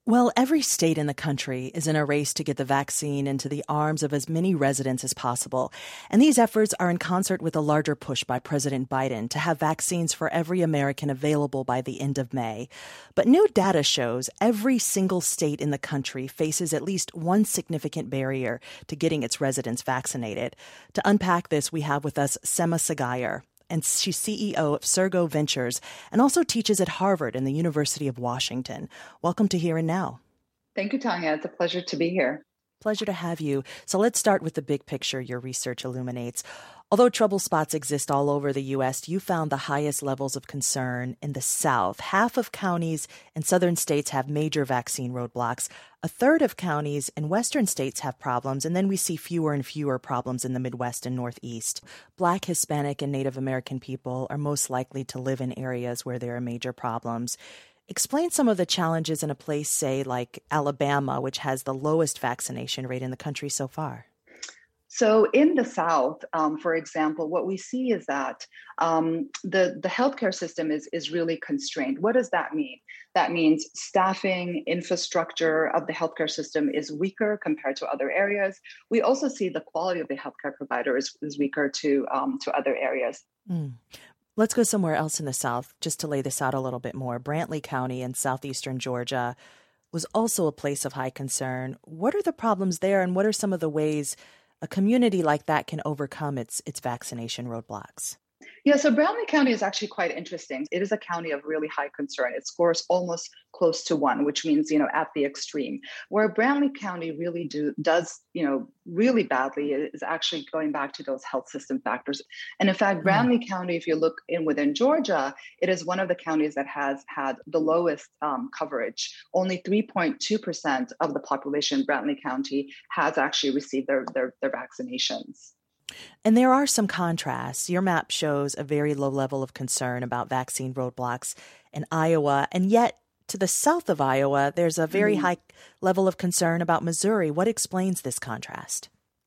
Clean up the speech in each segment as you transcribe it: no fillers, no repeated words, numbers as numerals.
Well, every state in the country is in a race to get the vaccine into the arms of as many residents as possible. And these efforts are in concert with a larger push by President Biden to have vaccines for every American available by the end of May. But new data shows every single state in the country faces at least one significant barrier to getting its residents vaccinated. To unpack this, we have with us Sema Sagayer, and she's CEO of Sergo Ventures and also teaches at Harvard and the University of Washington. Welcome to Here and Now. Thank you, Tanya. It's a pleasure to be here. Pleasure to have you. So let's start with the big picture your research illuminates. Although trouble spots exist all over the U.S., you found the highest levels of concern in the South. Half of counties in southern states have major vaccine roadblocks. A third of counties in western states have problems, and then we see fewer and fewer problems in the Midwest and Northeast. Black, Hispanic, and Native American people are most likely to live in areas where there are major problems. Explain some of the challenges in a place, say, like Alabama, which has the lowest vaccination rate in the country so far. So in the South, for example, what we see is that the healthcare system is really constrained. What does that mean? That means staffing, infrastructure of the healthcare system is weaker compared to other areas. We also see the quality of the healthcare provider is weaker to other areas. Let's go somewhere else in the South, just to lay this out a little bit more. Brantley County in southeastern Georgia was also a place of high concern. What are the problems there, and what are some of the ways a community like that can overcome its vaccination roadblocks? Yeah, so Brantley County is actually quite interesting. It is a county of really high concern. It scores almost close to 1, which means, at the extreme. Where Brantley County really does really badly is actually going back to those health system factors. And in fact, Brantley County, if you look within Georgia, it is one of the counties that has had the lowest coverage. Only 3.2% of the population in Brantley County has actually received their vaccinations. And there are some contrasts. Your map shows a very low level of concern about vaccine roadblocks in Iowa, and yet to the south of Iowa, there's a very high level of concern about Missouri. What explains this contrast?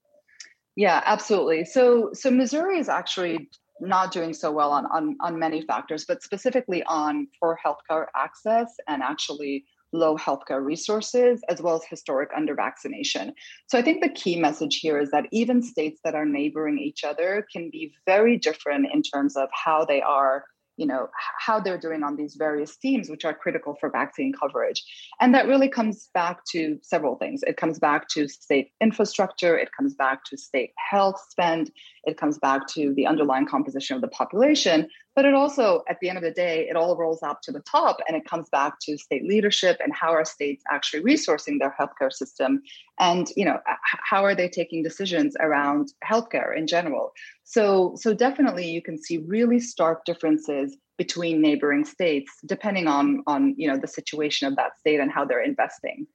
Yeah, absolutely. So Missouri is actually not doing so well on many factors, but specifically on poor healthcare access and actually low healthcare resources, as well as historic under-vaccination. So I think the key message here is that even states that are neighboring each other can be very different in terms of how they are, how they're doing on these various themes, which are critical for vaccine coverage. And that really comes back to several things. It comes back to state infrastructure. It comes back to state health spend. It comes back to the underlying composition of the population. But it also, at the end of the day, it all rolls up to the top, and it comes back to state leadership and how are states actually resourcing their healthcare system, and how are they taking decisions around healthcare in general. So definitely, you can see really stark differences between neighboring states, depending on the situation of that state and how they're investing.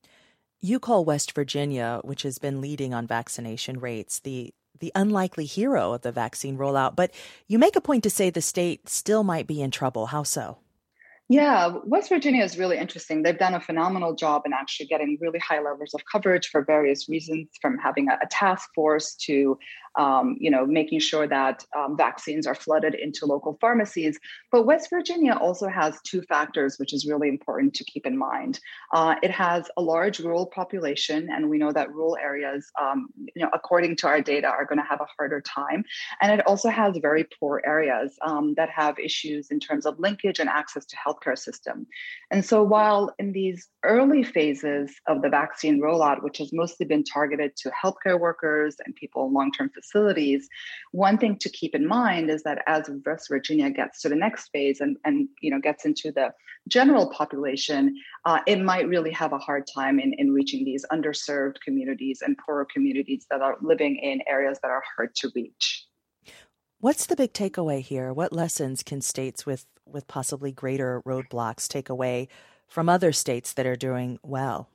You call West Virginia, which has been leading on vaccination rates, the unlikely hero of the vaccine rollout, but you make a point to say the state still might be in trouble. How so? Yeah, West Virginia is really interesting. They've done a phenomenal job in actually getting really high levels of coverage for various reasons, from having a task force to, making sure that vaccines are flooded into local pharmacies. But West Virginia also has two factors, which is really important to keep in mind. It has a large rural population, and we know that rural areas, according to our data, are going to have a harder time. And it also has very poor areas that have issues in terms of linkage and access to healthcare system. And so while in these early phases of the vaccine rollout, which has mostly been targeted to healthcare workers and people in long-term facilities, one thing to keep in mind is that as West Virginia gets to the next phase and gets into the general population, it might really have a hard time in reaching these underserved communities and poorer communities that are living in areas that are hard to reach. What's the big takeaway here? What lessons can states with possibly greater roadblocks take away from other states that are doing well?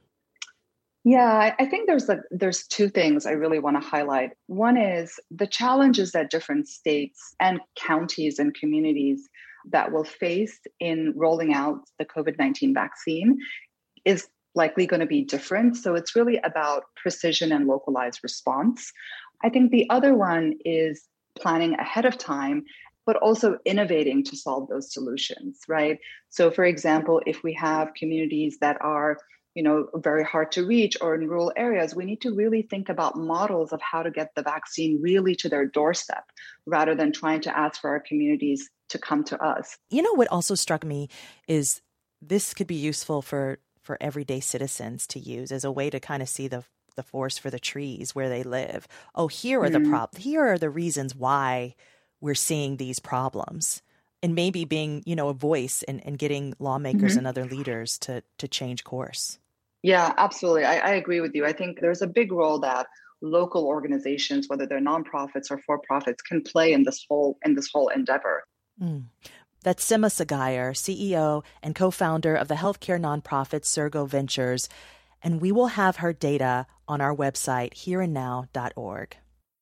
Yeah, I think there's two things I really want to highlight. One is the challenges that different states and counties and communities that will face in rolling out the COVID-19 vaccine is likely going to be different. So it's really about precision and localized response. I think the other one is planning ahead of time but also innovating to solve those solutions, right? So for example, if we have communities that are very hard to reach or in rural areas, we need to really think about models of how to get the vaccine really to their doorstep rather than trying to ask for our communities to come to us. What also struck me is this could be useful for everyday citizens to use as a way to kind of see the forest for the trees where they live. Oh, here are here are the reasons why we're seeing these problems. And maybe being, a voice and getting lawmakers and other leaders to change course. Yeah, absolutely. I agree with you. I think there's a big role that local organizations, whether they're nonprofits or for-profits, can play in this whole endeavor. That's Sima Sagayer, CEO and co-founder of the healthcare nonprofit Sergo Ventures. And we will have her data on our website, hereandnow.org.